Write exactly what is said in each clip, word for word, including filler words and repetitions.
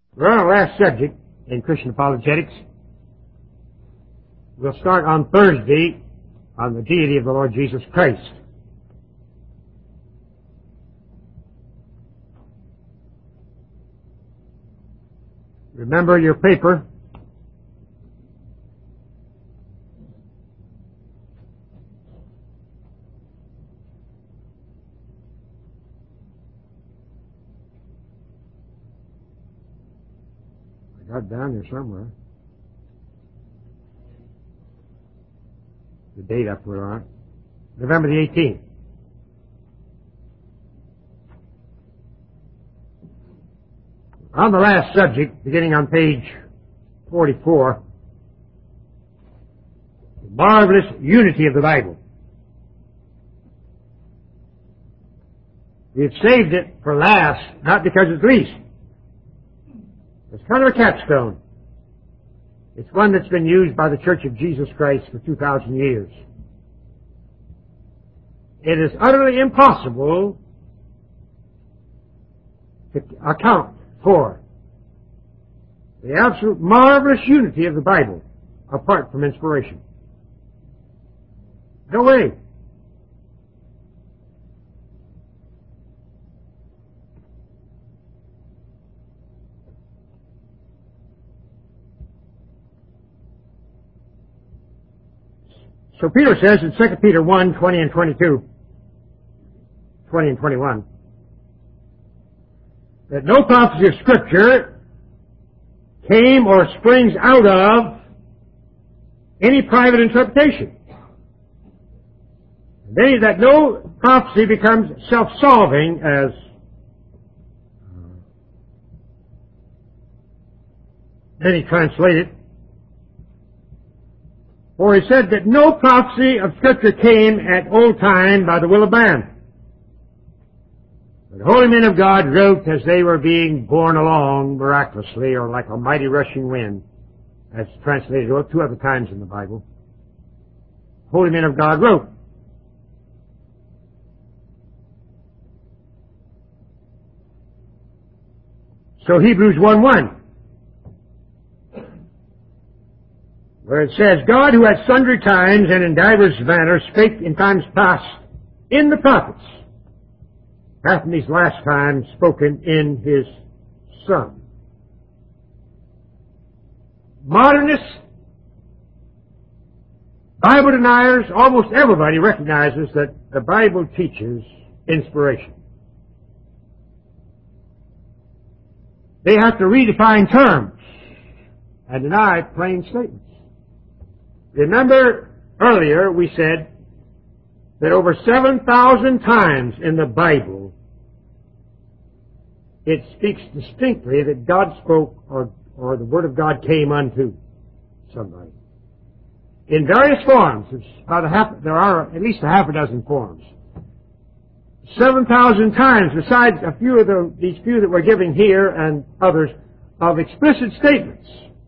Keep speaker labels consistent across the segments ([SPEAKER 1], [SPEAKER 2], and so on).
[SPEAKER 1] We're on our last subject in Christian apologetics. We'll start on Thursday on the deity of the Lord Jesus Christ. Remember your paper. I got it down here somewhere. The date I put on it. November the eighteenth. On the last subject, beginning on page forty-four, the marvelous unity of the Bible. We've saved it for last, not because it's least. It's kind of a capstone. It's one that's been used by the Church of Jesus Christ for two thousand years. It is utterly impossible to account for the absolute marvelous unity of the Bible apart from inspiration. No way. So Peter says in Second Peter one, twenty and twenty-two, twenty and twenty-one, that no prophecy of Scripture came or springs out of any private interpretation. And then that no prophecy becomes self-solving, as many translate it. For he said that no prophecy of Scripture came at old time by the will of man. The holy men of God wrote as they were being borne along miraculously, or like a mighty rushing wind, as translated two other times in the Bible. Holy men of God wrote. So Hebrews one one, where it says, God, who at sundry times and in divers manners spake in times past in the prophets, hath in these last times spoken in His Son. Modernists, Bible deniers, almost everybody recognizes that the Bible teaches inspiration. They have to redefine terms and deny plain statements. Remember earlier we said that over seven thousand times in the Bible it speaks distinctly that God spoke or, or the Word of God came unto somebody. In various forms. It's about a half, there are at least a half a dozen forms. seven thousand times, besides a few of the, these few that we're giving here and others, of explicit statements.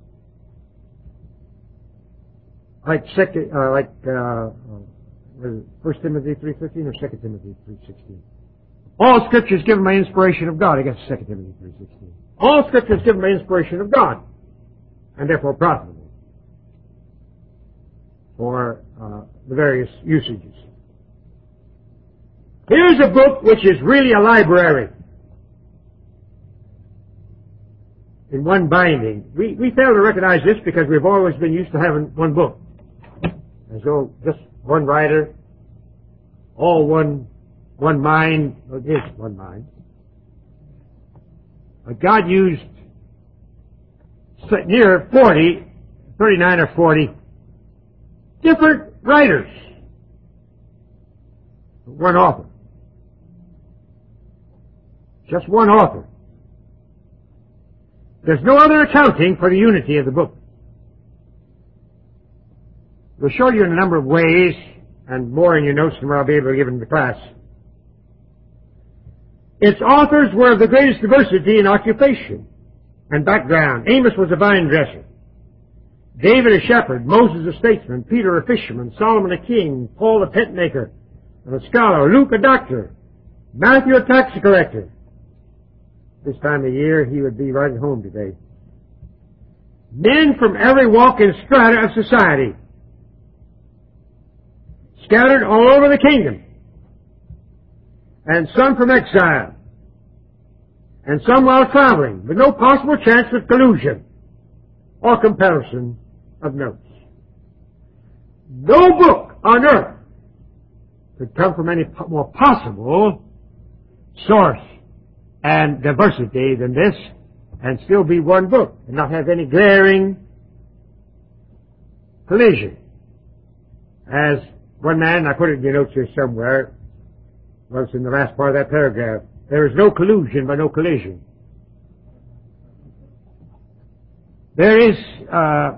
[SPEAKER 1] Like second, uh, like uh, First Timothy three fifteen or Second Timothy three sixteen. All Scripture is given by inspiration of God. I guess Second Timothy three sixteen. All Scripture is given by inspiration of God, and therefore profitable for uh, the various usages. Here's a book which is really a library in one binding. We we fail to recognize this because we've always been used to having one book. As though just one writer, all one, one mind, well, it is one mind. But God used near forty, thirty-nine or forty different writers. One author. Just one author. There's no other accounting for the unity of the book. We'll show you in a number of ways, and more in your notes than I'll be able to give in the class. Its authors were of the greatest diversity in occupation and background. Amos was a vine dresser. David a shepherd. Moses a statesman. Peter a fisherman. Solomon a king. Paul a tent maker and a scholar. Luke a doctor. Matthew a tax collector. this time of year, he would be right at home today. Men from every walk and strata of society, scattered all over the kingdom, and some from exile, and some while traveling, with no possible chance of collusion or comparison of notes. No book on earth could come from any more possible source and diversity than this, and still be one book, and not have any glaring collision. As one man, I put it in your notes here somewhere, well, it's in the last part of that paragraph, there is no collusion but no collision. There is uh,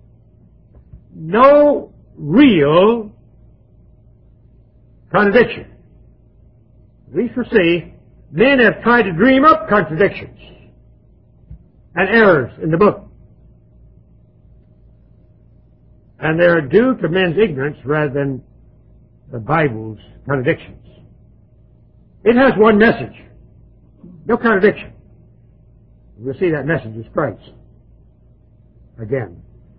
[SPEAKER 1] no real contradiction. At least we see, men have tried to dream up contradictions and errors in the book. And they are due to men's ignorance rather than the Bible's contradictions. It has one message. No contradiction. We'll see that message is Christ. Again.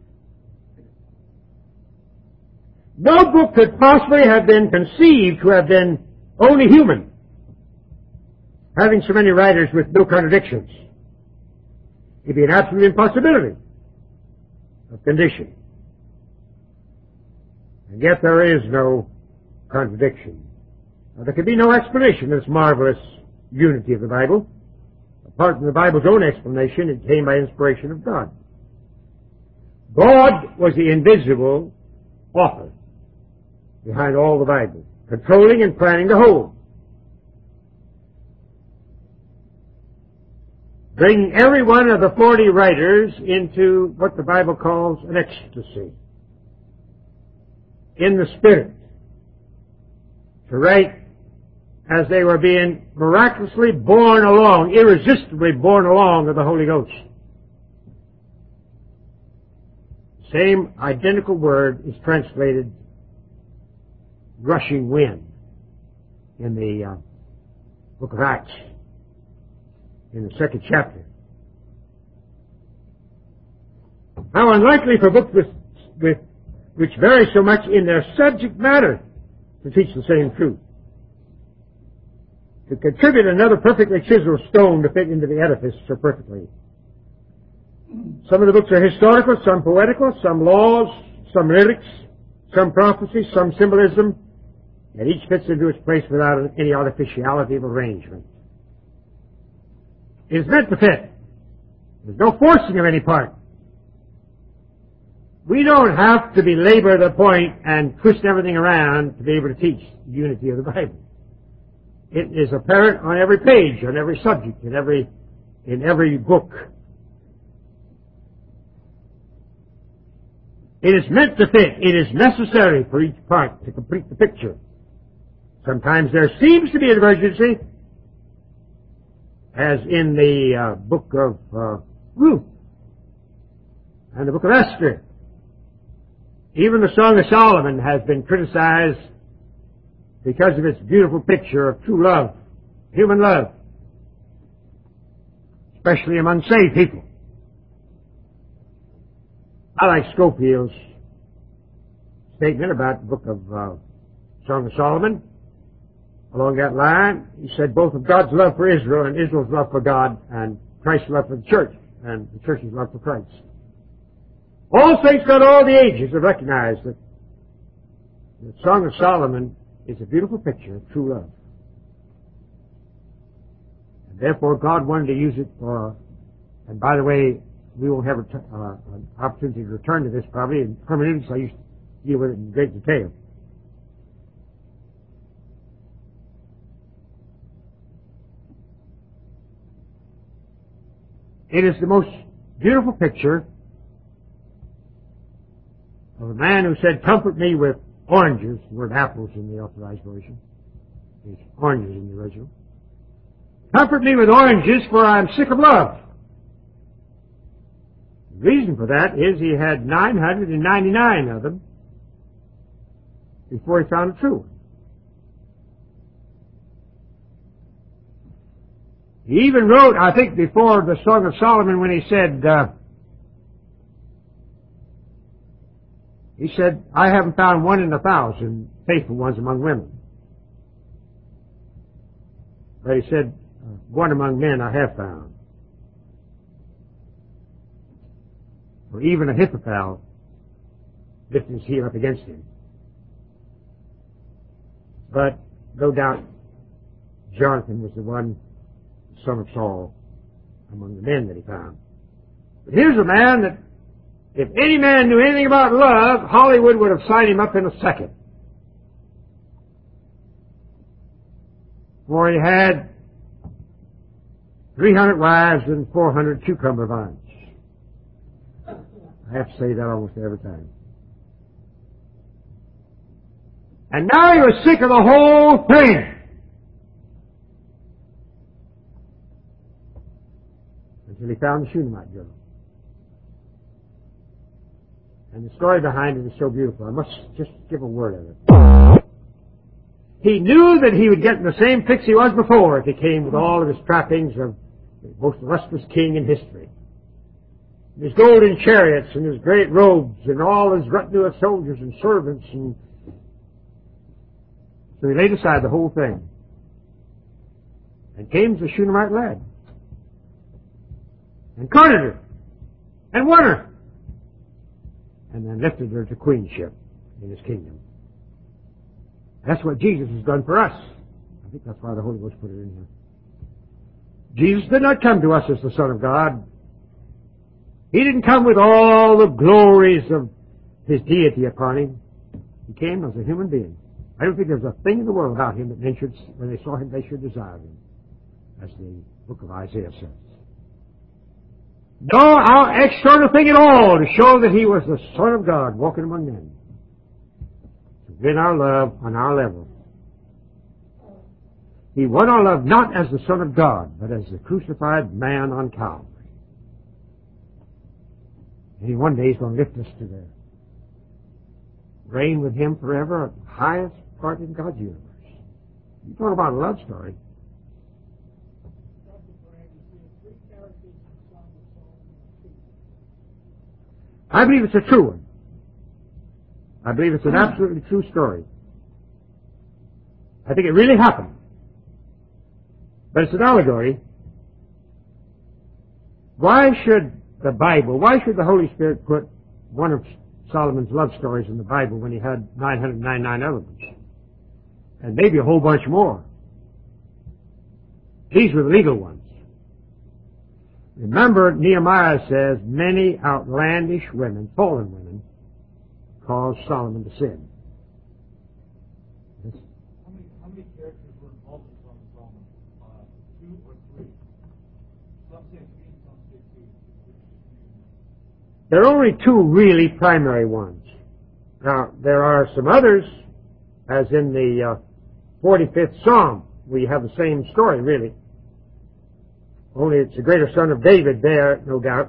[SPEAKER 1] No book could possibly have been conceived to have been only human, having so many writers with no contradictions. It'd be an absolute impossibility of condition. And yet there is no contradiction. Now, there can be no explanation of this marvelous unity of the Bible. Apart from the Bible's own explanation, it came by inspiration of God. God was the invisible author behind all the Bible, controlling and planning the whole, bringing every one of the forty writers into what the Bible calls an ecstasy in the Spirit, to write as they were being miraculously borne along, irresistibly borne along of the Holy Ghost. Same identical word is translated rushing wind in the uh, book of Acts, in the second chapter. How unlikely for books with, with, which vary so much in their subject matter to teach the same truth, to contribute another perfectly chiseled stone to fit into the edifice so perfectly. Some of the books are historical, some poetical, some laws, some lyrics, some prophecy, some symbolism, and each fits into its place without any artificiality of arrangement. It is meant to fit. There's no forcing of any part. We don't have to belabor the point and twist everything around to be able to teach the unity of the Bible. It is apparent on every page, on every subject, in every, in every book. It is meant to fit. It is necessary for each part to complete the picture. Sometimes there seems to be a divergency, as in the uh, book of uh, Ruth and the book of Esther. Even the Song of Solomon has been criticized because of its beautiful picture of true love, human love, especially among saved people. I like Scopel's statement about the book of uh, Song of Solomon. Along that line, he said both of God's love for Israel and Israel's love for God, and Christ's love for the church and the church's love for Christ. All saints throughout all the ages have recognized that the Song of Solomon is a beautiful picture of true love. And therefore God wanted to use it for, and by the way, we won't have a, uh, an opportunity to return to this probably in hermeneutics. I used to deal with it in great detail. It is the most beautiful picture of a man who said, "Comfort me with oranges." The word apples in the authorized version. It's oranges in the original. "Comfort me with oranges, for I am sick of love." The reason for that is he had nine hundred ninety-nine of them before he found a true one. He even wrote, I think, before the Song of Solomon when he said, uh, he said, I haven't found one in a thousand faithful ones among women. But he said, one among men I have found. For even Ahithophel lifted his heel up against him. But no doubt Jonathan was the one, son of Saul, among the men that he found. But here's a man that, if any man knew anything about love, Hollywood would have signed him up in a second. For he had three hundred wives and four hundred cucumber vines. I have to say that almost every time. And now he was sick of the whole thing. Until he found the Shunammite girl. And the story behind it is so beautiful. I must just give a word of it. He knew that he would get in the same fix he was before if he came with all of his trappings of the most illustrious king in history. His golden chariots and his great robes and all his retinue of soldiers and servants. And so he laid aside the whole thing and came to the Shunammite lad and courted her and won her and then lifted her to queenship in his kingdom. That's what Jesus has done for us. I think that's why the Holy Ghost put it in here. Jesus did not come to us as the Son of God. He didn't come with all the glories of his deity upon him. He came as a human being. I don't think there's a thing in the world about him that men should, when they saw him, they should desire him, as the book of Isaiah says. No extraordinary thing at all to show that he was the Son of God walking among men. To win our love on our level. He won our love not as the Son of God, but as the crucified man on Calvary. And he one day is going to lift us to the reign with him forever at the highest part in God's universe. You talk about a love story. I believe it's a true one. I believe it's an absolutely true story. I think it really happened. But it's an allegory. Why should the Bible, why should the Holy Spirit put one of Solomon's love stories in the Bible when he had nine hundred ninety-nine other ones? And maybe a whole bunch more. These were the legal ones. Remember, Nehemiah says, many outlandish women, fallen women, caused Solomon to sin. Yes.
[SPEAKER 2] How many, how many characters were involved in Song of Solomon? Uh, two or three? Some say three, some say two.
[SPEAKER 1] There are only two really primary ones. Now, there are some others, as in the uh, forty-fifth Psalm. We have the same story, really. Only it's the greater son of David there, no doubt.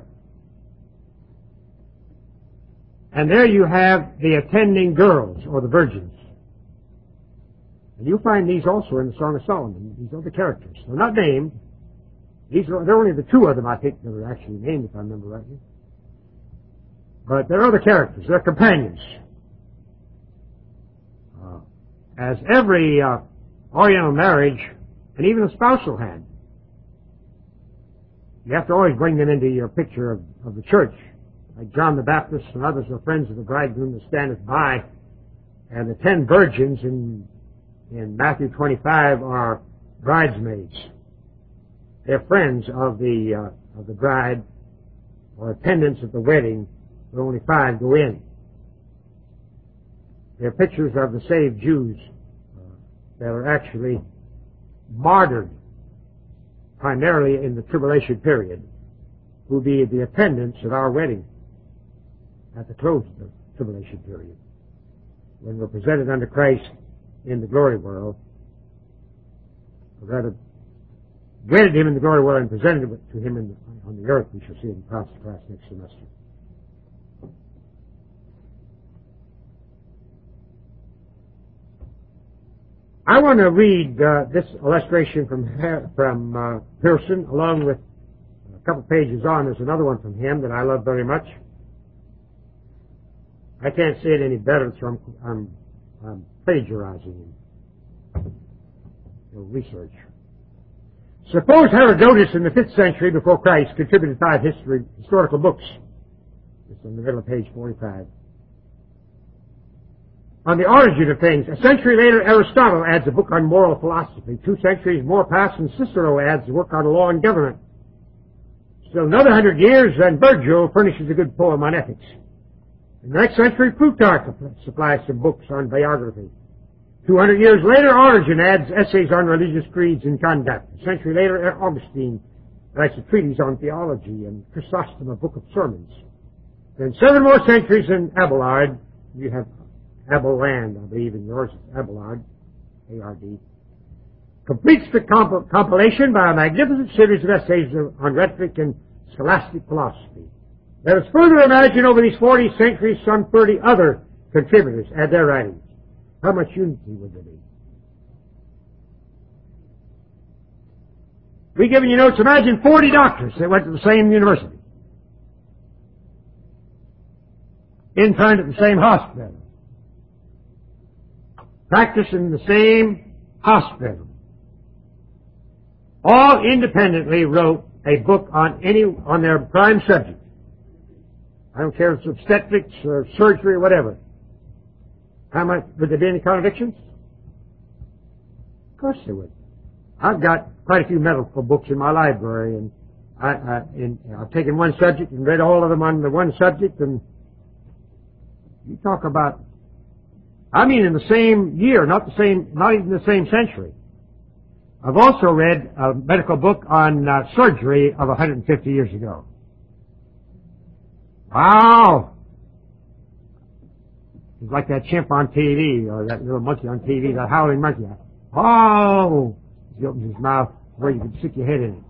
[SPEAKER 1] And there you have the attending girls, or the virgins. And you'll find these also in the Song of Solomon. These are the characters. They're not named. These are, there are only the two of them, I think, that are actually named, if I remember rightly. But there are other characters. They're companions. Uh, as every uh, Oriental marriage, and even a spousal had, you have to always bring them into your picture of, of the church. Like John the Baptist and others are friends of the bridegroom that standeth by. And the ten virgins in, in Matthew twenty-five are bridesmaids. They're friends of the, uh, of the bride, or attendants at the wedding, but only five go in. They're pictures of the saved Jews uh, that are actually martyred primarily in the tribulation period, who will be the attendants at our wedding at the close of the tribulation period, when we're presented unto Christ in the glory world, or rather, wedded him in the glory world and presented to him in the, on the earth. We shall see in the Prophet's class next semester. I want to read uh, this illustration from from uh, Pearson, along with a couple pages on. There's another one from him that I love very much. I can't say it any better, so I'm, I'm, I'm plagiarizing him. Research. Suppose Herodotus in the fifth century before Christ contributed five history, historical books. It's in the middle of page forty-five. On the origin of things, a century later, Aristotle adds a book on moral philosophy. Two centuries more pass, and Cicero adds a work on law and government. Still another hundred years, and Virgil furnishes a good poem on ethics. In the next century, Plutarch supplies some books on biography. Two hundred years later, Origen adds essays on religious creeds and conduct. A century later, Augustine writes a treatise on theology, and Chrysostom a book of sermons. Then seven more centuries in Abelard, you have Abelard, I believe, in yours it's Abelard, A R D, completes the comp- compilation by a magnificent series of essays on rhetoric and scholastic philosophy. Let us further imagine over these forty centuries some thirty other contributors add their writings. How much unity would there be? We giving you notes. Imagine forty doctors that went to the same university, interned at the same hospital, practiced in the same hospital, all independently wrote a book on any on their prime subject. I don't care if it's obstetrics or surgery or whatever. How much would there be any contradictions? Of course there would. I've got quite a few medical books in my library, and I, I, and I've taken one subject and read all of them on the one subject, and you talk about, I mean in the same year, not the same, not even the same century. I've also read a medical book on uh, surgery of one hundred fifty years ago. Wow! It's like that chimp on T V, or that little monkey on T V, that howling monkey. Oh! He opens his mouth where you can stick your head in it.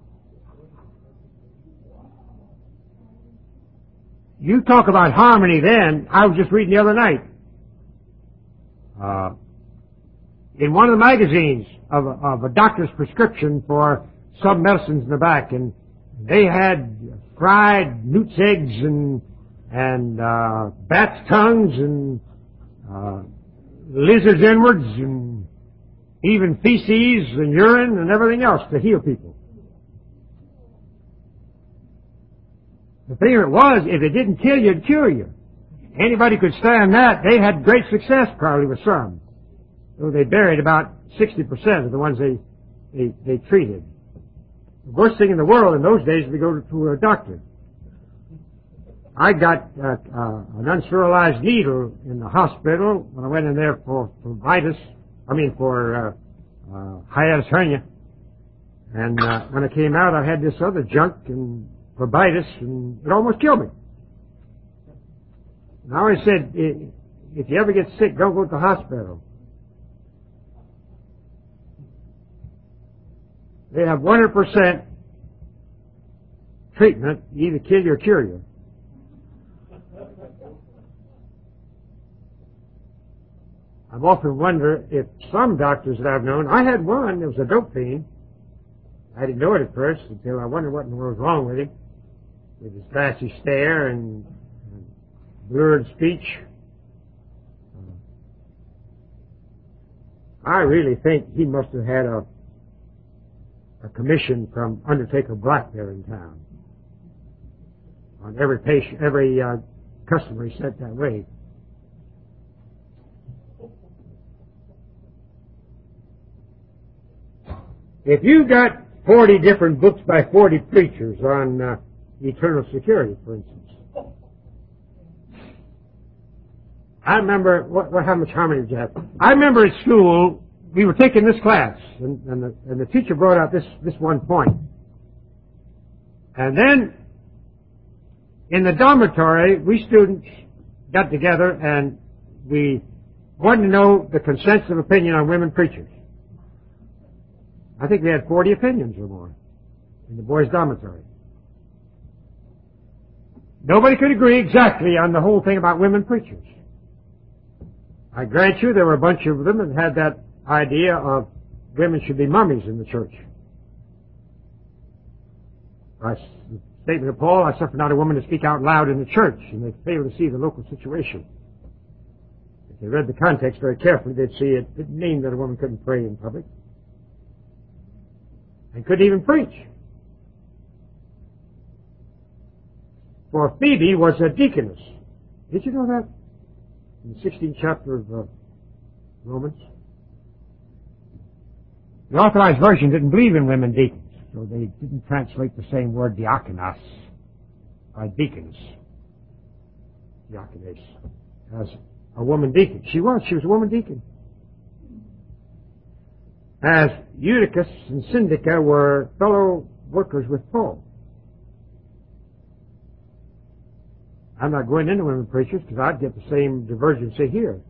[SPEAKER 1] You talk about harmony then. I was just reading the other night. Uh, in one of the magazines of a, of a doctor's prescription for some medicines in the back, and they had fried newt's eggs and and uh, bat's tongues and uh, lizard's inwards and even feces and urine and everything else to heal people. The thing of it was, if it didn't kill you, it'd cure you. Anybody could stand that. They had great success probably with some. So they buried about sixty percent of the ones they, they, they treated. The worst thing in the world in those days was to go to a doctor. I got uh, uh, an unsterilized needle in the hospital when I went in there for, for vitis, I mean for uh, uh, hiatus hernia. And uh, when I came out, I had this other junk and phlebitis, and it almost killed me. And I always said, if you ever get sick, don't go to the hospital. They have one hundred percent treatment, either kill you or cure you. I've often wondered if some doctors that I've known, I had one that was a dope fiend. I didn't know it at first until I wondered what in the world was wrong with him, with his glassy stare and, and blurred speech. Uh, I really think he must have had a, a commission from Undertaker Black there in town. On every patient, every uh, customer he sent that way. If you got forty different books by forty preachers on uh, eternal security, for instance, I remember what, what how much harmony did you have? I remember at school we were taking this class, and, and, the, and the teacher brought out this this one point, and then in the dormitory we students got together and we wanted to know the consensus of opinion on women preachers. I think we had forty opinions or more in the boys' dormitory. Nobody could agree exactly on the whole thing about women preachers. I grant you there were a bunch of them that had that idea of women should be mummies in the church. I, the statement of Paul, I suffer not a woman to speak out loud in the church, and they fail to see the local situation. If they read the context very carefully, they'd see it didn't mean that a woman couldn't pray in public and couldn't even preach. For Phoebe was a deaconess. Did you know that? In the sixteenth chapter of uh, Romans. The Authorized Version didn't believe in women deacons, so they didn't translate the same word diakonos by deaconess. Diakoness. As a woman deacon. She was. She was a woman deacon. As Eutychus and Syntyche were fellow workers with Paul. I'm not going into women preachers because I'd get the same divergency here.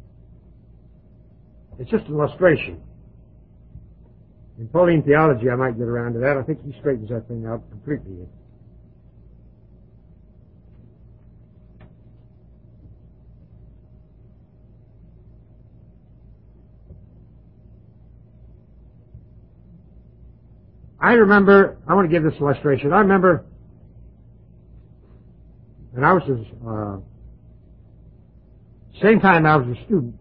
[SPEAKER 1] It's just an illustration. In Pauline theology, I might get around to that. I think he straightens that thing out completely. I remember, I want to give this illustration. I remember when I was, uh, same time I was a student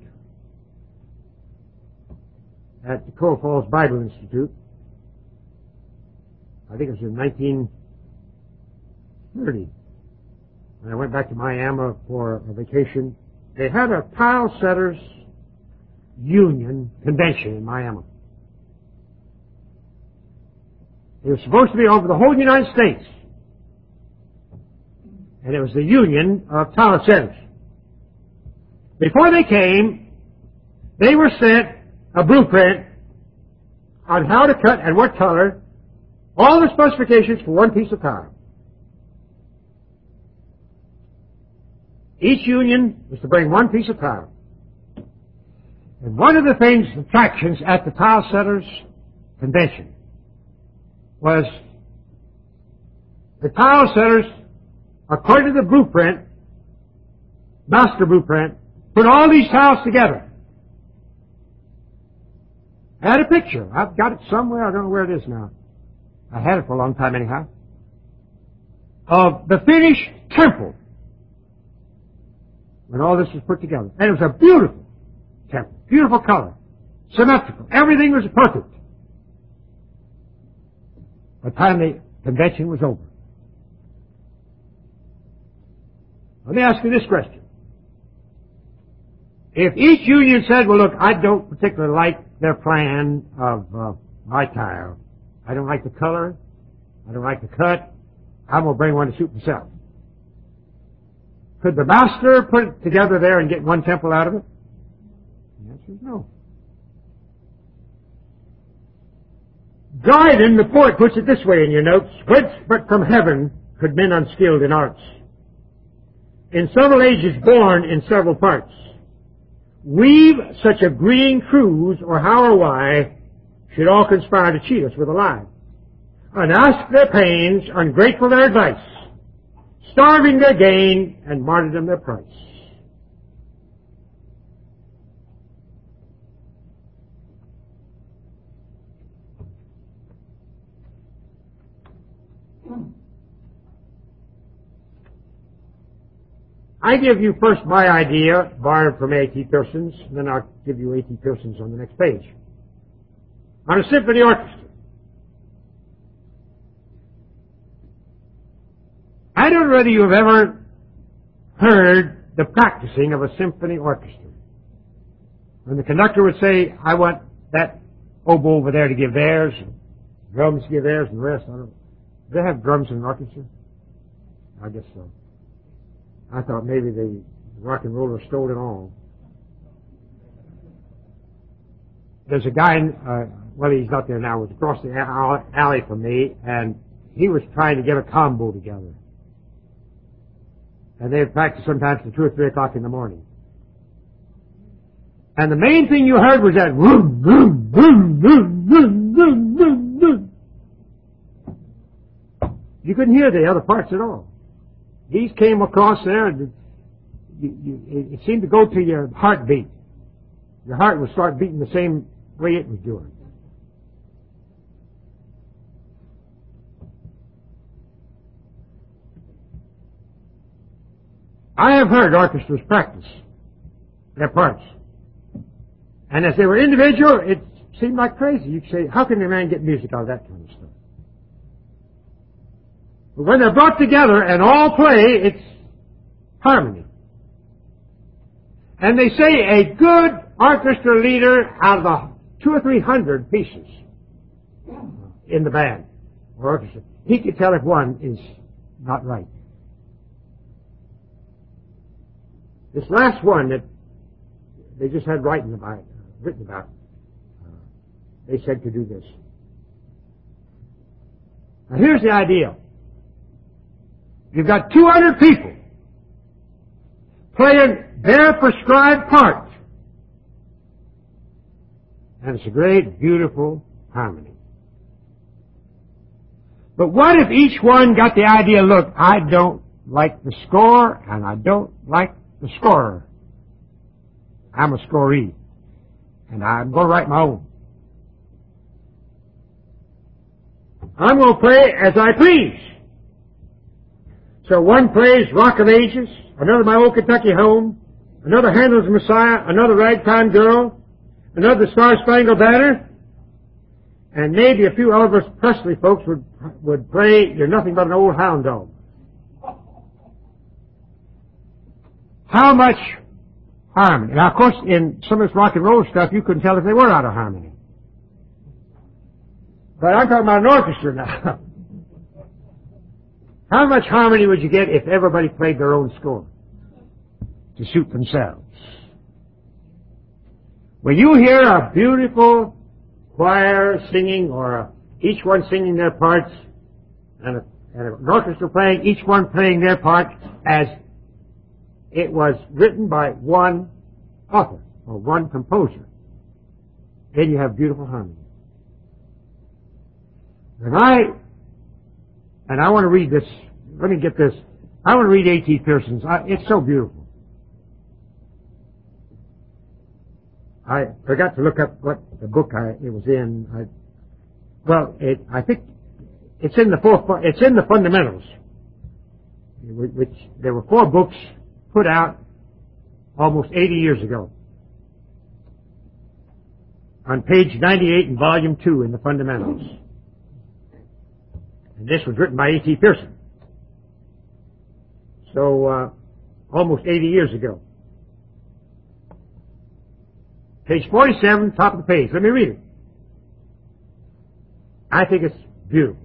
[SPEAKER 1] at the Coal Falls Bible Institute. I think it was in nineteen thirty. When I went back to Miami for a vacation, they had a tile setters union convention in Miami. It was supposed to be over the whole United States. And it was the union of tile setters. Before they came, they were sent a blueprint on how to cut and what color, all the specifications for one piece of tile. Each union was to bring one piece of tile. And one of the things, attractions at the tile setters convention was the tile setters, according to the blueprint, master blueprint, put all these tiles together. I had a picture. I've got it somewhere. I don't know where it is now. I had it for a long time anyhow. Of the finished temple when all this was put together. And it was a beautiful temple. Beautiful color. Symmetrical. Everything was perfect. By the time the convention was over. Let me ask you this question. If each union said, well, look, I don't particularly like their plan of uh, my tile. I don't like the color. I don't like the cut. I'm going to bring one to suit myself. Could the master put it together there and get one temple out of it? The answer is no. Dryden, the poet, puts it this way in your notes. Whence but from heaven could men unskilled in arts, in several ages born in several parts, weave such a green cruise, or how or why, should all conspire to cheat us with a lie, unasked their pains, ungrateful their advice, starving their gain, and martyrdom their price. I give you first my idea, borrowed from A T Pearson's, and then I'll give you A T Pearson's on the next page. On a symphony orchestra. I don't know whether you have ever heard the practicing of a symphony orchestra. When the conductor would say, I want that oboe over there to give theirs, and drums to give theirs, and the rest, I don't know. Do they have drums in an orchestra? I guess so. I thought maybe the rock and roller stole it all. There's a guy, in, uh, well, he's not there now, was across the alley from me, and he was trying to get a combo together. And they would practice sometimes till two or three o'clock in the morning. And the main thing you heard was that vroom, vroom, vroom, vroom, vroom, vroom, vroom, vroom. You couldn't hear the other parts at all. These came across there, and you, you, it seemed to go to your heartbeat. your heart will start beating the same way it was doing. I have heard orchestras practice their parts. And as they were individual, it seemed like crazy. You'd say, how can a man get music out of that kind of stuff? But when they're brought together and all play, it's harmony. And they say a good orchestra leader out of the two or three hundred pieces in the band or orchestra, he can tell if one is not right. This last one that they just had writing about, uh, written about, uh, they said to do this. Now here's the idea. You've got two hundred people playing their prescribed part. And it's a great, beautiful harmony. But what if each one got the idea, look, I don't like the score and I don't like the scorer. I'm a scoree. And I'm going to write my own. I'm going to play as I please. So one plays Rock of Ages, another My Old Kentucky Home, another Handel's Messiah, another Ragtime Girl, another Star Spangled Banner, and maybe a few Elvis Presley folks would would play You're Nothing But an Old Hound Dog. How much harmony? Now, of course, in some of this rock and roll stuff, you couldn't tell if they were out of harmony. But I'm talking about an orchestra now. How much harmony would you get if everybody played their own score to suit themselves? When you hear a beautiful choir singing, or a, each one singing their parts, and, a, and an orchestra playing, each one playing their part as it was written by one author or one composer, then you have beautiful harmony. And I, and I want to read this, let me get this, I want to read A T Pierson's, I, it's so beautiful. I forgot to look up what the book I, it was in. I, well, it, I think it's in the four, it's in the fundamentals, which there were four books put out almost eighty years ago. On page ninety-eight in volume two in the fundamentals. And this was written by A T Pierson. So, uh, almost eighty years ago. Page forty-seven, top of the page. Let me read it. I think it's beautiful.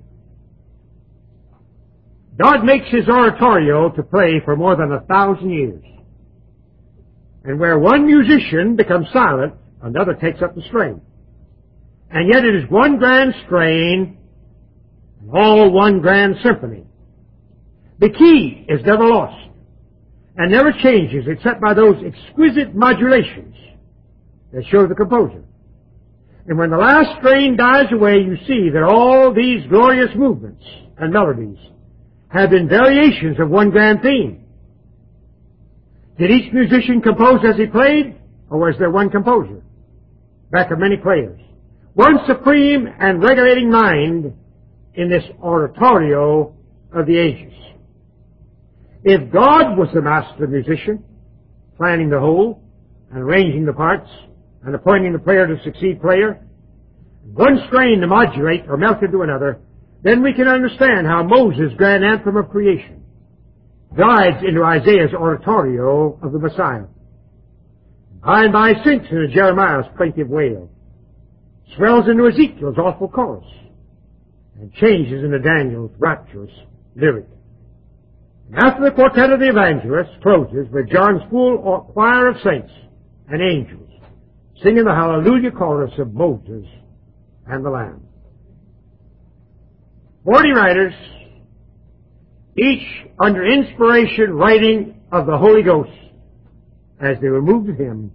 [SPEAKER 1] God makes his oratorio to play for more than a thousand years. And where one musician becomes silent, another takes up the strain. And yet it is one grand strain, and all one grand symphony. The key is never lost, and never changes except by those exquisite modulations that show the composer. And when the last strain dies away, you see that all these glorious movements and melodies have been variations of one grand theme. Did each musician compose as he played, or was there one composer, back of many players? One supreme and regulating mind in this oratorio of the ages. If God was the master musician, planning the whole, and arranging the parts, and appointing the player to succeed player, one strain to modulate or melt into another, then we can understand how Moses' grand anthem of creation glides into Isaiah's oratorio of the Messiah. By and by sinks into Jeremiah's plaintive wail, swells into Ezekiel's awful chorus, and changes into Daniel's rapturous lyric. And after the quartet of the evangelists closes with John's full choir of saints and angels singing the hallelujah chorus of Moses and the Lamb. Forty writers, each under inspiration writing of the Holy Ghost as they were moved to him,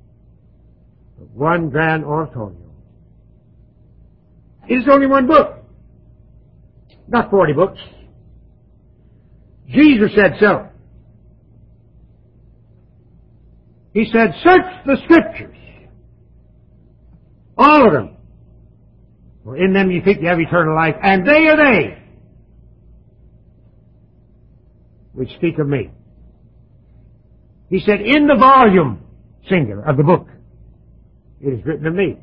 [SPEAKER 1] one grand oratorio. It is only one book, not forty books. Jesus said so. He said, search the Scriptures, All of them. For in them you think you have eternal life, and they are they which speak of me. He said, in the volume, singular, of the book, it is written of me.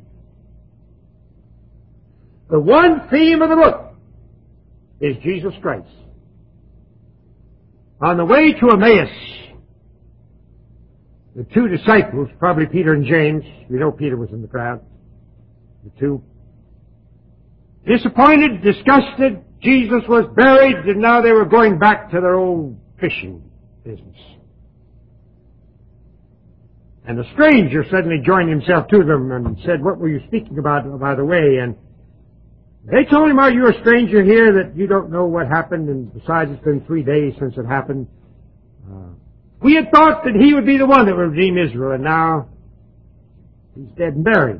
[SPEAKER 1] The one theme of the book is Jesus Christ. On the way to Emmaus, the two disciples, probably Peter and James, we know Peter was in the crowd, the two, disappointed, disgusted, Jesus was buried, and now they were going back to their old fishing business. And a stranger suddenly joined himself to them and said, what were you speaking about, by the way? And they told him, are you a stranger here that you don't know what happened? And besides, it's been three days since it happened. Uh, we had thought that he would be the one that would redeem Israel, and now he's dead and buried.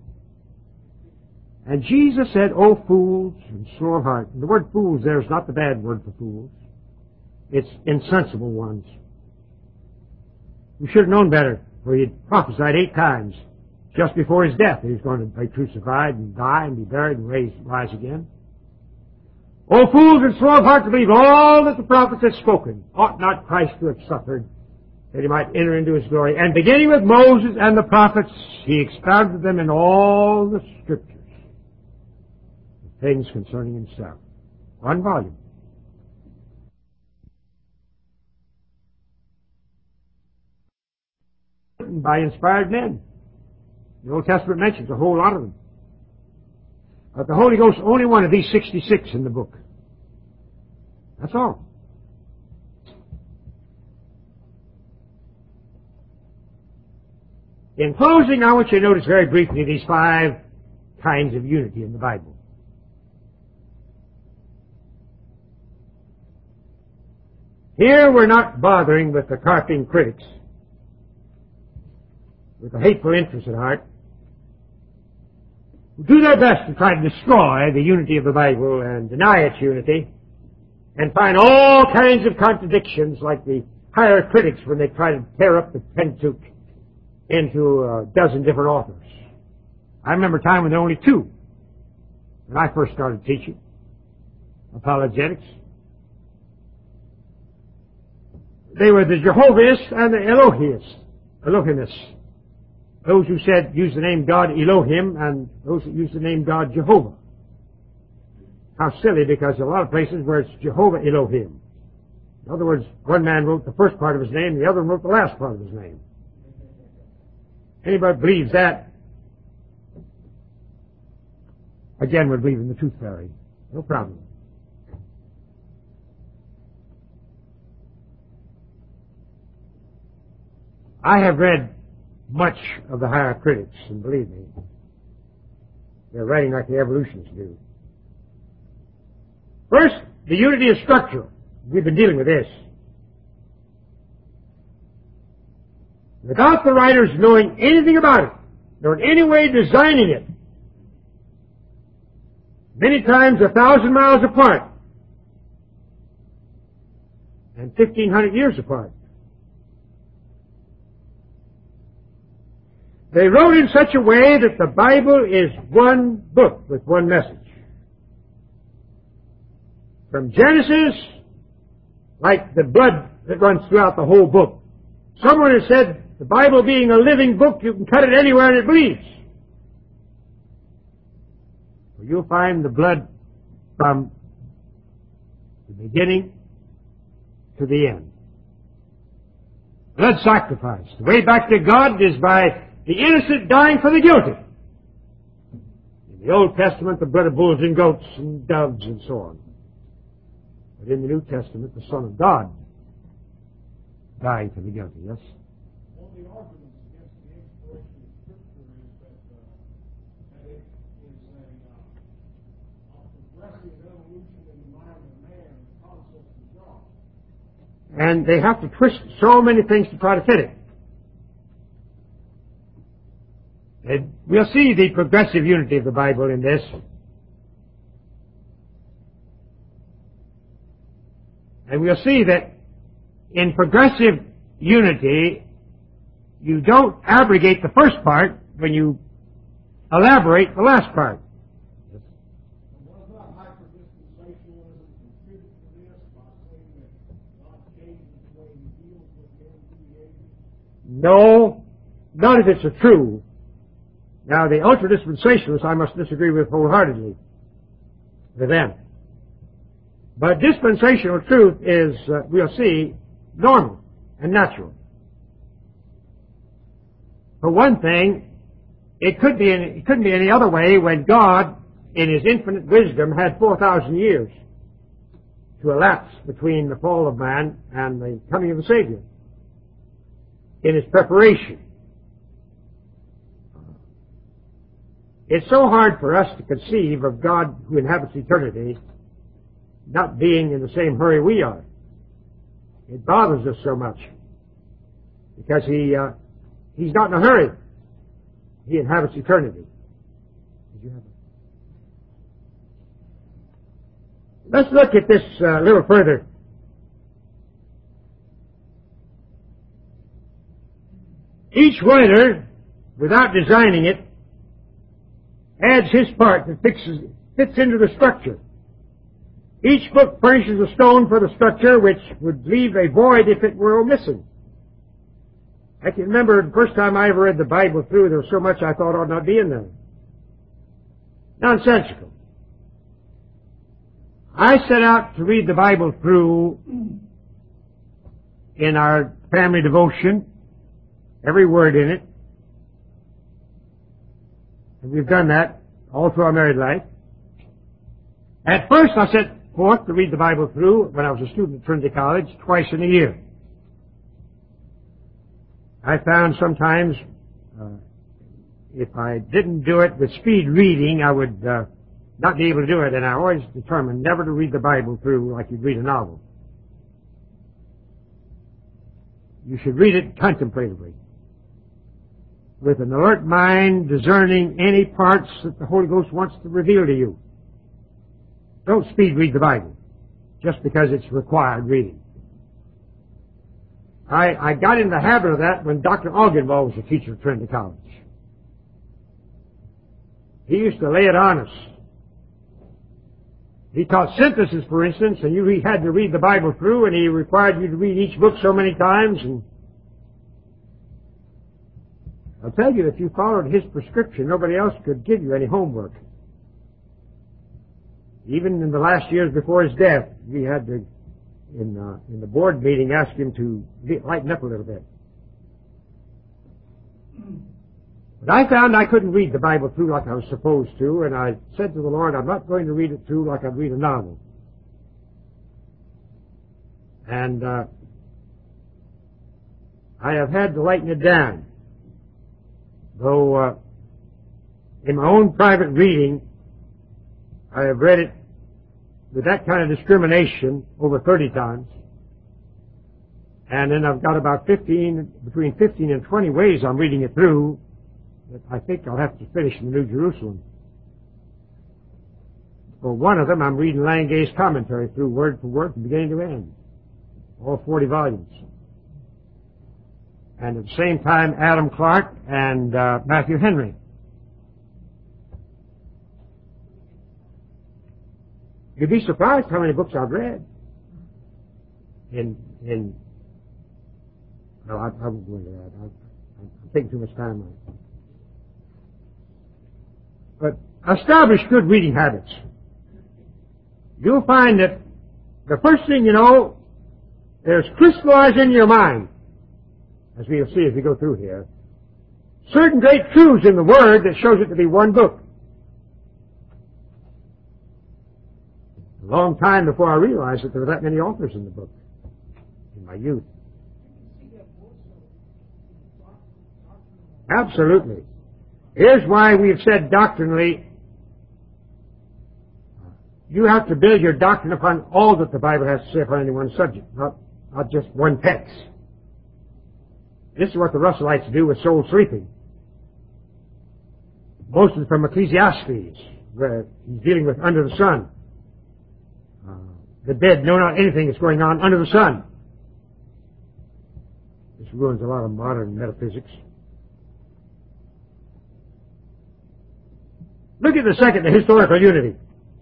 [SPEAKER 1] And Jesus said, O fools and slow of heart. And the word fools there is not the bad word for fools. It's insensible ones. You should have known better, for he had prophesied eight times just before his death that he was going to be crucified and die and be buried and raised, rise again. O fools and slow of heart to believe all that the prophets had spoken. Ought not Christ to have suffered that he might enter into his glory? And beginning with Moses and the prophets, he expounded them in all the scriptures, the things concerning himself. One volume. Written by inspired men. The Old Testament mentions a whole lot of them. But the Holy Ghost only one of these sixty-six in the book. That's all. In closing, I want you to notice very briefly these five kinds of unity in the Bible. Here we're not bothering with the carping critics with a hateful interest at heart, who do their best to try to destroy the unity of the Bible and deny its unity, and find all kinds of contradictions like the higher critics when they try to tear up the Pentateuch into a dozen different authors. I remember a time when there were only two when I first started teaching apologetics. They were the Jehovists and the Elohists, Elohimists. Those who said, use the name God Elohim, and those that use the name God Jehovah. How silly, because a lot of places where it's Jehovah Elohim. In other words, one man wrote the first part of his name, the other wrote the last part of his name. Anybody believes that, again, would believe in the tooth fairy. No problem. I have read much of the higher critics, and believe me, they're writing like the evolutionists do. First, the unity of structure. We've been dealing with this. Without the writers knowing anything about it, nor in any way designing it, many times a thousand miles apart, and fifteen hundred years apart, they wrote in such a way that the Bible is one book with one message. From Genesis, like the blood that runs throughout the whole book. Someone has said, the Bible being a living book, you can cut it anywhere and it bleeds. Well, you'll find the blood from the beginning to the end. Blood sacrifice. The way back to God is by the innocent dying for the guilty. In the Old Testament, the blood of bulls and goats and doves and so on. But in the New Testament, the Son of God dying for the guilty, yes?
[SPEAKER 2] One of the arguments against the inspiration of Scripture is that, uh, that it is a, uh, a progressive evolution in the mind of man, the concept of God.
[SPEAKER 1] And they have to twist so many things to try to fit it. And we'll see the progressive unity of the Bible in this. And we'll see that in progressive unity, you don't abrogate the first part when you elaborate the last part.
[SPEAKER 2] And was not hyper-dispensationalism contribute to this by saying that God changes the way He deals with men through the ages?
[SPEAKER 1] No, none of it's true. Now, the ultra-dispensationalists I must disagree with wholeheartedly with them. But dispensational truth is, uh, we'll see, normal and natural. For one thing, it could be any, it couldn't be any other way when God, in His infinite wisdom, had four thousand years to elapse between the fall of man and the coming of the Savior in His preparation. It's so hard for us to conceive of God who inhabits eternity not being in the same hurry we are. It bothers us so much because He uh, He's not in a hurry. He inhabits eternity. Did you have a... Let's look at this uh, a little further. Each writer, without designing it, adds his part that fixes, fits into the structure. Each book furnishes a stone for the structure which would leave a void if it were missing. I can remember the first time I ever read the Bible through, there was so much I thought ought not be in there. Nonsensical. I set out to read the Bible through in our family devotion, every word in it. And we've done that all through our married life. At first I set forth to read the Bible through when I was a student at Trinity College twice in a year. I found sometimes uh, if I didn't do it with speed reading, I would uh, not be able to do it, and I always determined never to read the Bible through like you'd read a novel. You should read it contemplatively, with an alert mind, discerning any parts that the Holy Ghost wants to reveal to you. Don't speed read the Bible, just because it's required reading. I, I got in the habit of that when Doctor Ogdenwald was a teacher at Trinity College. He used to lay it on us. He taught synthesis, for instance, and you had to read the Bible through, and he required you to read each book so many times. And I'll tell you, if you followed his prescription, nobody else could give you any homework. Even in the last years before his death, we had to, in, uh, in the board meeting, ask him to lighten up a little bit. But I found I couldn't read the Bible through like I was supposed to, and I said to the Lord, I'm not going to read it through like I'd read a novel. And uh, I have had to lighten it down. Though uh, in my own private reading, I have read it with that kind of discrimination over thirty times. And then I've got about fifteen, between fifteen and twenty ways I'm reading it through that I think I'll have to finish in the New Jerusalem. For one of them, I'm reading Langay's commentary through word for word from beginning to end. All forty volumes. And at the same time, Adam Clark and uh, Matthew Henry. You'd be surprised how many books I've read. In, in, no, I, I won't go into that. I, I'm taking too much time on it. But establish good reading habits. You'll find that the first thing you know, there's crystallized in your mind, as we'll see as we go through here, certain great truths in the Word that shows it to be one book. A long time before I realized that there were that many authors in the book in my youth. Absolutely. Here's why we've said doctrinally, you have to build your doctrine upon all that the Bible has to say upon any one subject, not, not just one text. This is what the Russellites do with soul sleeping. Most of it from Ecclesiastes, where he's dealing with under the sun. Uh, the dead know not anything that's going on under the sun. This ruins a lot of modern metaphysics. Look at the second, the historical unity.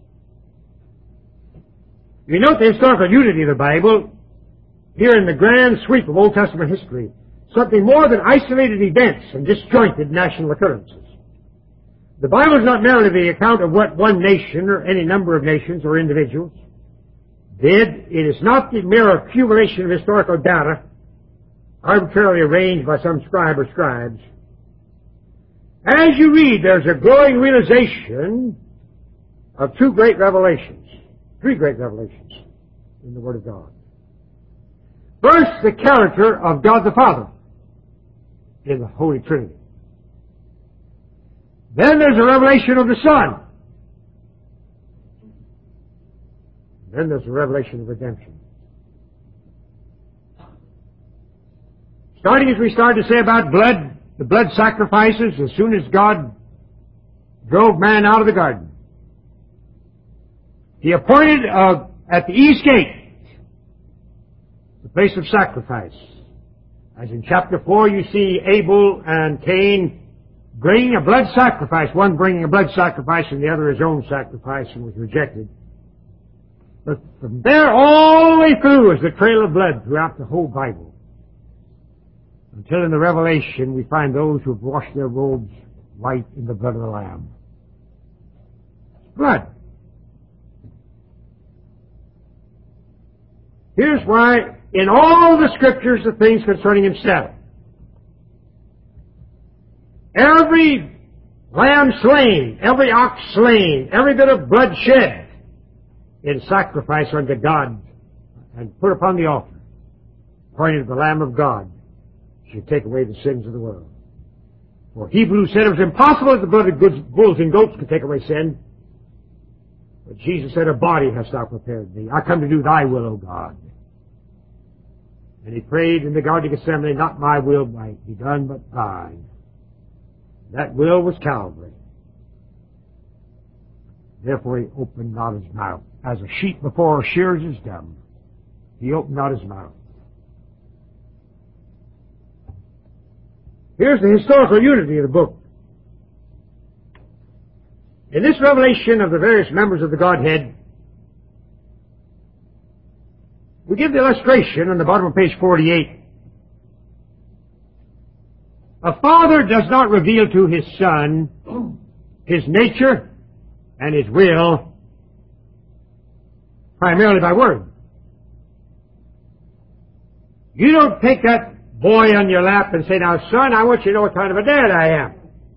[SPEAKER 1] You note the historical unity of the Bible here in the grand sweep of Old Testament history. Something more than isolated events and disjointed national occurrences. The Bible is not merely the account of what one nation or any number of nations or individuals did. It is not the mere accumulation of historical data arbitrarily arranged by some scribe or scribes. As you read, there's a growing realization of two great revelations, three great revelations in the Word of God. First, the character of God the Father in the Holy Trinity. Then there's a revelation of the Son. Then there's a revelation of redemption. Starting as we started to say about blood, the blood sacrifices as soon as God drove man out of the garden. He appointed uh, at the east gate the place of sacrifice. As in chapter four you see Abel and Cain bringing a blood sacrifice, one bringing a blood sacrifice and the other his own sacrifice, and was rejected. But from there all the way through is the trail of blood throughout the whole Bible. Until in the Revelation we find those who have washed their robes white in the blood of the Lamb. Blood. Here's why in all the Scriptures the things concerning Himself, every lamb slain, every ox slain, every bit of blood shed in sacrifice unto God and put upon the altar, pointed to the Lamb of God, should take away the sins of the world. For Hebrews said it was impossible that the blood of bulls and goats could take away sin. But Jesus said, a body hast thou prepared me. I come to do thy will, O God. And he prayed in the Garden of Gethsemane, not my will might be done, but thine. That will was Calvary. Therefore he opened not his mouth. As a sheep before her shears is dumb, he opened not his mouth. Here's the historical unity of the book. In this revelation of the various members of the Godhead, we give the illustration on the bottom of page forty-eight. A father does not reveal to his son his nature and his will primarily by word. You don't take that boy on your lap and say, now son, I want you to know what kind of a dad I am.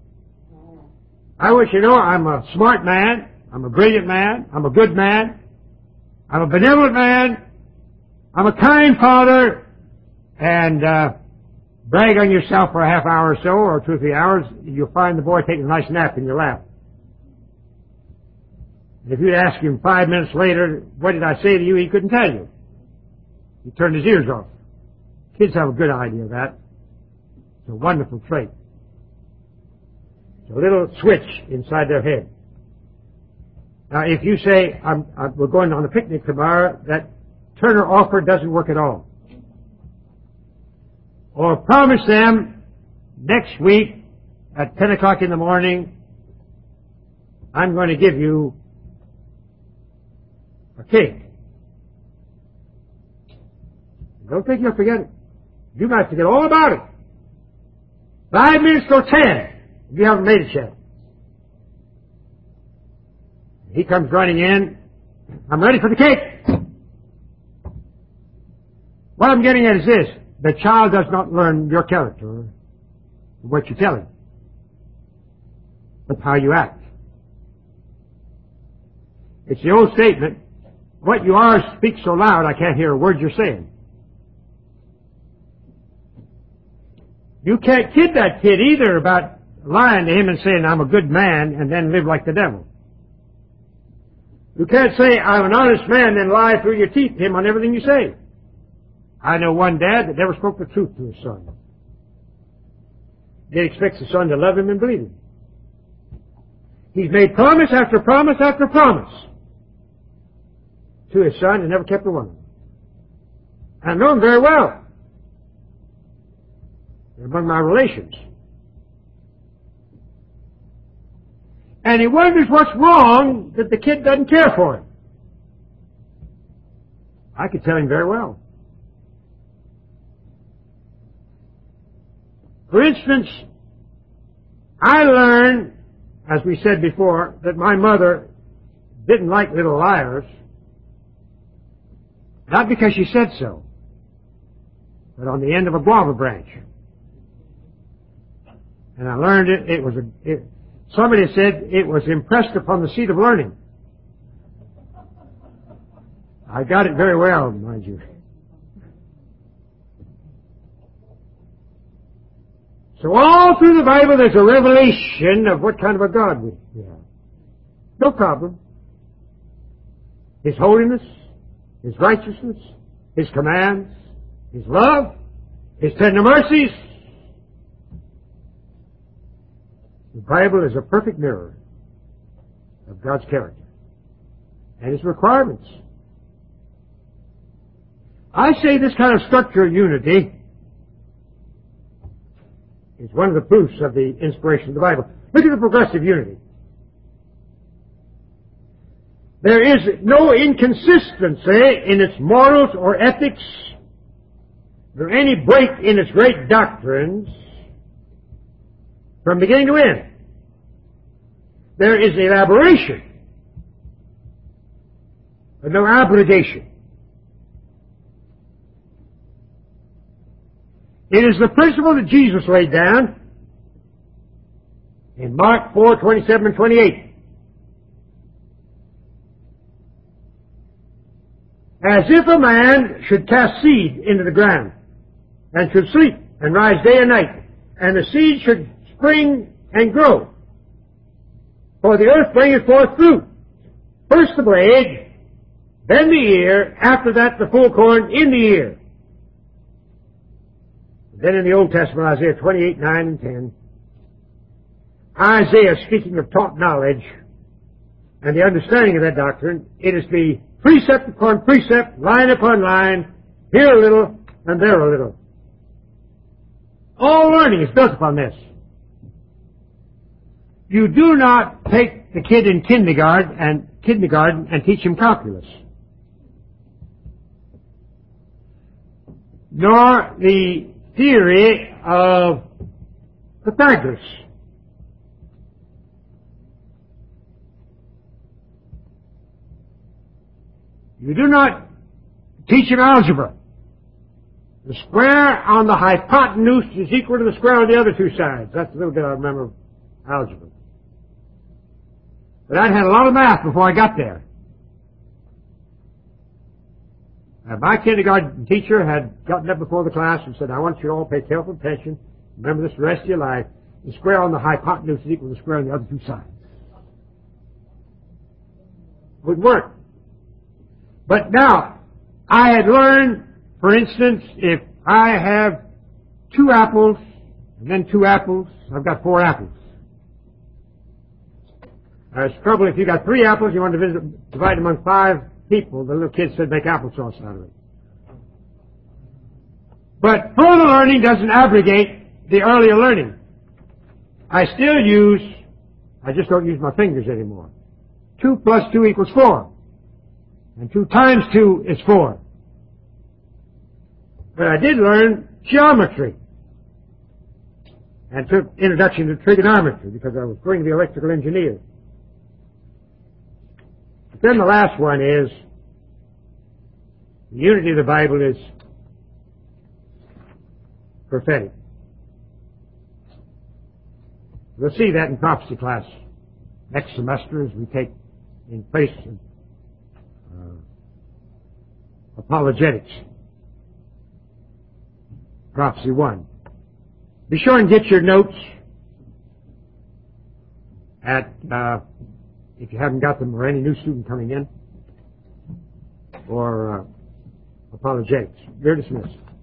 [SPEAKER 1] I want you to know I'm a smart man, I'm a brilliant man, I'm a good man, I'm a benevolent man, I'm a kind father, and uh, brag on yourself for a half hour or so, or two or three hours, you'll find the boy taking a nice nap in your lap. If you'd ask him five minutes later, what did I say to you, he couldn't tell you. He turned his ears off. Kids have a good idea of that. It's a wonderful trait. It's a little switch inside their head. Now, if you say, I'm, I'm, we're going on a picnic tomorrow, that Turner offer doesn't work at all. Or promise them next week at ten o'clock in the morning, I'm going to give you a cake. Don't think you'll forget it. You might forget all about it. Five minutes till ten, if you haven't made it yet. He comes running in. I'm ready for the cake. What I'm getting at is this. The child does not learn your character from what you tell him, but how you act. It's the old statement, what you are speaks so loud I can't hear a word you're saying. You can't kid that kid either about lying to him and saying, I'm a good man, and then live like the devil. You can't say, I'm an honest man, then lie through your teeth to him on everything you say. I know one dad that never spoke the truth to his son. He expects the son to love him and believe him. He's made promise after promise after promise to his son and never kept a one of them. I know him very well. They're among my relations. And he wonders what's wrong that the kid doesn't care for him. I could tell him very well. For instance, I learned, as we said before, that my mother didn't like little liars, not because she said so, but on the end of a guava branch. And I learned it, it was a, it, somebody said it was impressed upon the seat of learning. I got it very well, mind you. So all through the Bible there's a revelation of what kind of a God we have. No problem. His holiness, His righteousness, His commands, His love, His tender mercies. The Bible is a perfect mirror of God's character and His requirements. I say this kind of structural unity is one of the proofs of the inspiration of the Bible. Look at the progressive unity. There is no inconsistency in its morals or ethics, nor any break in its great doctrines from beginning to end. There is elaboration, but no abrogation. It is the principle that Jesus laid down in Mark four, twenty-seven and twenty-eight. As if a man should cast seed into the ground, and should sleep and rise day and night, and the seed should spring and grow. For the earth bringeth forth fruit, first the blade, then the ear, after that the full corn in the ear. Then in the Old Testament, Isaiah twenty-eight, nine and ten, Isaiah speaking of taught knowledge and the understanding of that doctrine, it is the precept upon precept, line upon line, here a little and there a little. All learning is built upon this. You do not take the kid in kindergarten and kindergarten and teach him calculus, nor the theory of Pythagoras. You do not teach him algebra. The square on the hypotenuse is equal to the square on the other two sides. That's a little bit I remember of algebra. But I'd had a lot of math before I got there. And my kindergarten teacher had gotten up before the class and said, I want you to all pay careful attention. Remember this the rest of your life. The square on the hypotenuse is equal to the square on the other two sides. It would work. But now, I had learned, for instance, if I have two apples, and then two apples, I've got four apples. There's trouble if you got three apples, you want to visit, divide among five people. The little kid said make applesauce out of it. But further learning doesn't abrogate the earlier learning. I still use, I just don't use my fingers anymore. Two plus two equals four. And two times two is four. But I did learn geometry. And took introduction to trigonometry because I was going to be an electrical engineer. But then the last one is, the unity of the Bible is prophetic. We'll see that in prophecy class next semester as we take in place of uh, apologetics. Prophecy one. Be sure and get your notes at, uh, if you haven't got them, or any new student coming in, or uh, apologetics. You're dismissed.